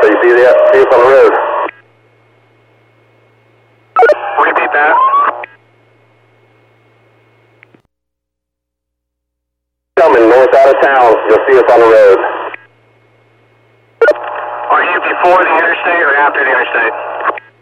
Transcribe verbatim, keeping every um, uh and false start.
so you see, that, see us on the road. Repeat that. Coming north out of town, you'll see us on the road. Are you before the interstate or after the interstate?